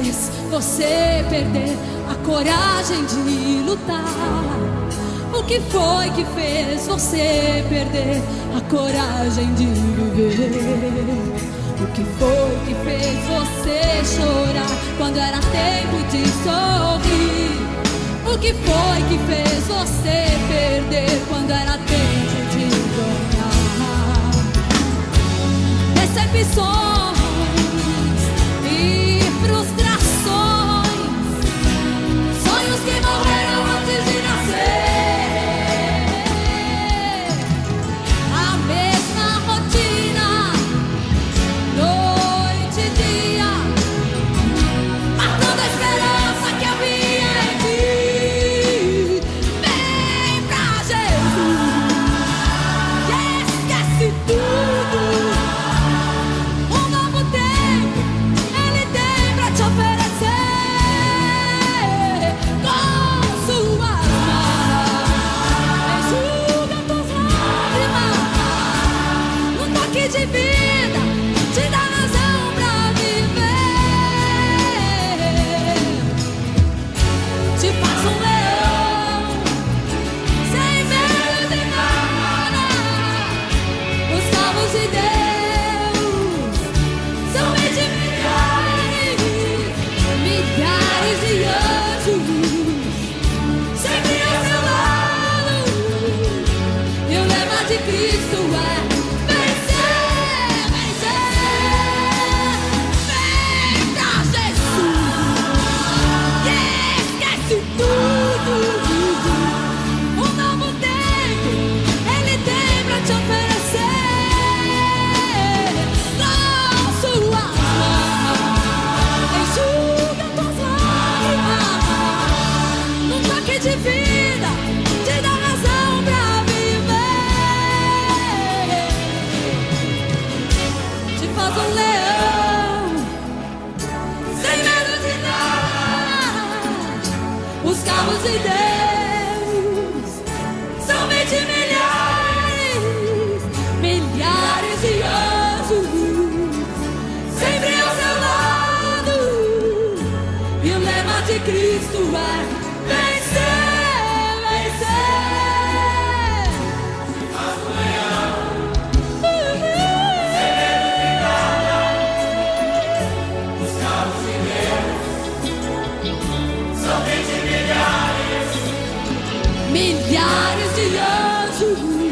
fez você perder a coragem de lutar? O que foi que fez você perder a coragem de viver? O que foi que fez você chorar quando era tempo de sorrir? O que foi que fez você perder quando era tempo de ganhar? Decepções e frustrações, sonhos que morreram antes de nascer, a mesma rotina, noite e dia, matando a esperança que havia em ti. Vem pra Jesus e esquece tudo. Um novo tempo Ele tem pra te oferecer. Com suas mãos enxuga tuas lágrimas. Um toque de vida te dá razão pra viver. Te faz um leão sem medo de nada. Os salvos de Deus são de milhares, milhares de anjos sempre ao seu lado. E o lema de Cristo é vencer, vencer. Vem pra Jesus e esquece tudo. Um novo tempo Ele tem pra te oferecer. Com suas mãos enxuga tuas lágrimas. Um toque de vida te dá razão pra viver. Te faz um leão sem medo de nada. Os carros de Deus são de milhares, milhares de anjos sempre ao seu lado. E o lema de Cristo é vencer, vencer. Faz um leão, os carros de Deus são de milhares. Milhares de anjos